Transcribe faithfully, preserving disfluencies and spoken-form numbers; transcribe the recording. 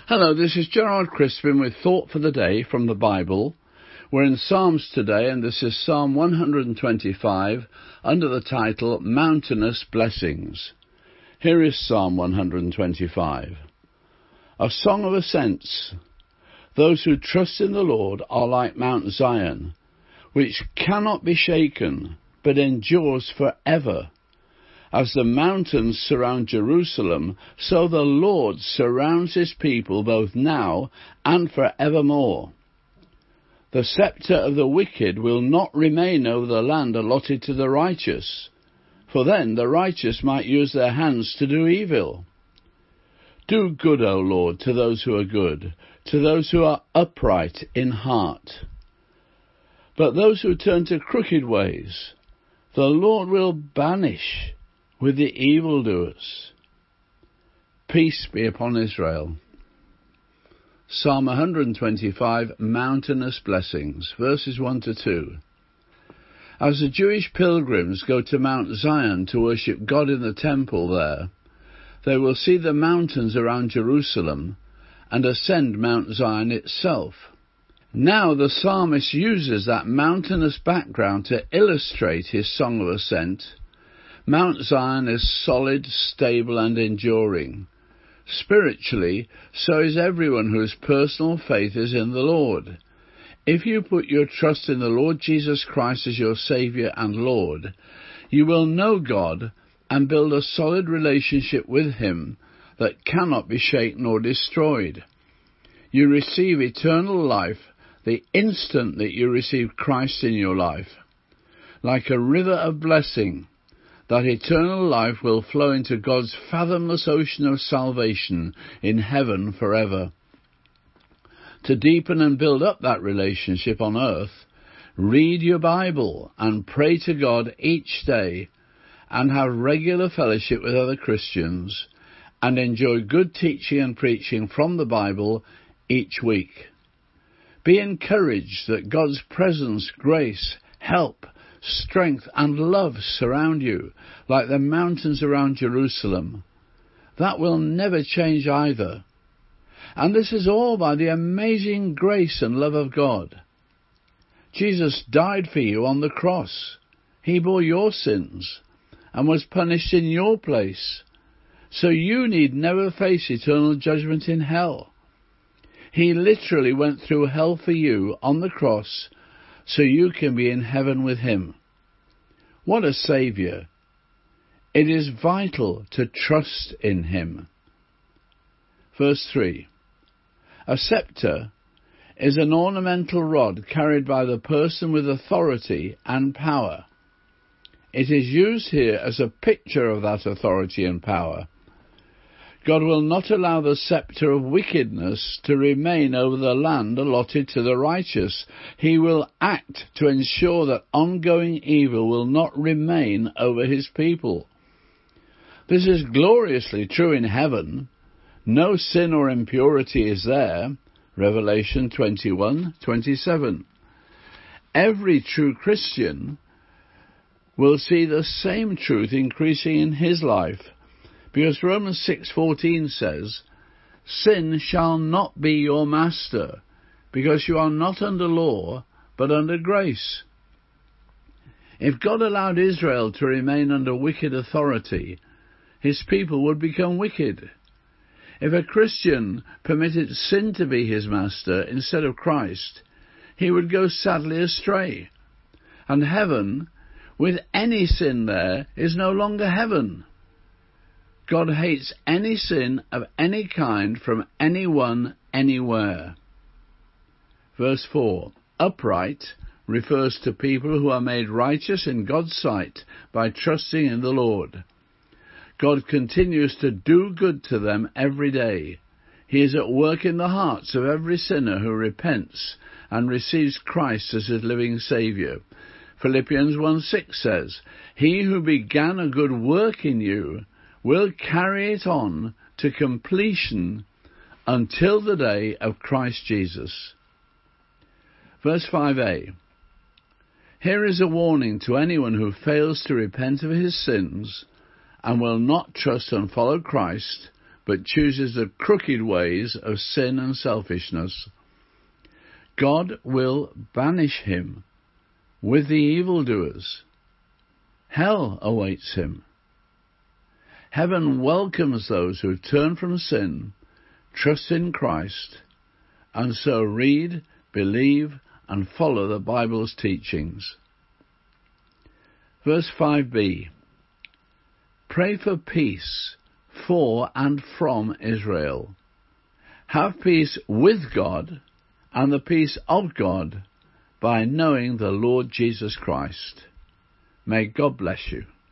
Hello, this is Gerard Crispin with Thought for the Day from the Bible. We're in Psalms today, and this is Psalm one hundred twenty-five under the title Mountainous Blessings. Here is Psalm one hundred twenty-five. A song of ascents. Those who trust in the Lord are like Mount Zion, which cannot be shaken, but endures forever. As the mountains surround Jerusalem, so the Lord surrounds his people both now and forevermore. The sceptre of the wicked will not remain over the land allotted to the righteous, for then the righteous might use their hands to do evil. Do good, O Lord, to those who are good, to those who are upright in heart. But those who turn to crooked ways, the Lord will banish with the evildoers. Peace be upon Israel. Psalm one hundred twenty-five, Mountainous Blessings, verses one to two. As the Jewish pilgrims go to Mount Zion to worship God in the temple there, they will see the mountains around Jerusalem and ascend Mount Zion itself. Now the psalmist uses that mountainous background to illustrate his song of ascent. Mount Zion is solid, stable, and enduring. Spiritually, so is everyone whose personal faith is in the Lord. If you put your trust in the Lord Jesus Christ as your Saviour and Lord, you will know God and build a solid relationship with Him that cannot be shaken or destroyed. You receive eternal life the instant that you receive Christ in your life. Like a river of blessing, that eternal life will flow into God's fathomless ocean of salvation in heaven forever. To deepen and build up that relationship on earth, read your Bible and pray to God each day, and have regular fellowship with other Christians, and enjoy good teaching and preaching from the Bible each week. Be encouraged that God's presence, grace, help, strength and love surround you, like the mountains around Jerusalem. That will never change either. And this is all by the amazing grace and love of God. Jesus died for you on the cross. He bore your sins and was punished in your place, so you need never face eternal judgment in hell. He literally went through hell for you on the cross, so you can be in heaven with Him. What a Saviour! It is vital to trust in Him. Verse three. A sceptre is an ornamental rod carried by the person with authority and power. It is used here as a picture of that authority and power. God will not allow the sceptre of wickedness to remain over the land allotted to the righteous. He will act to ensure that ongoing evil will not remain over His people. This is gloriously true in heaven. No sin or impurity is there. Revelation twenty-one twenty-seven. Every true Christian will see the same truth increasing in his life, because Romans six fourteen says, Sin shall not be your master, because you are not under law, but under grace. If God allowed Israel to remain under wicked authority, His people would become wicked. If a Christian permitted sin to be his master instead of Christ, he would go sadly astray. And heaven, with any sin there, is no longer heaven. God hates any sin of any kind from anyone, anywhere. Verse four. Upright refers to people who are made righteous in God's sight by trusting in the Lord. God continues to do good to them every day. He is at work in the hearts of every sinner who repents and receives Christ as his living Saviour. Philippians one six says, He who began a good work in you will carry it on to completion until the day of Christ Jesus. Verse five a. Here is a warning to anyone who fails to repent of his sins and will not trust and follow Christ, but chooses the crooked ways of sin and selfishness, God will banish him with the evildoers. Hell awaits him. Heaven welcomes those who turn from sin, trust in Christ, and so read, believe, and follow the Bible's teachings. Verse five b. Pray for peace for and from Israel. Have peace with God and the peace of God by knowing the Lord Jesus Christ. May God bless you.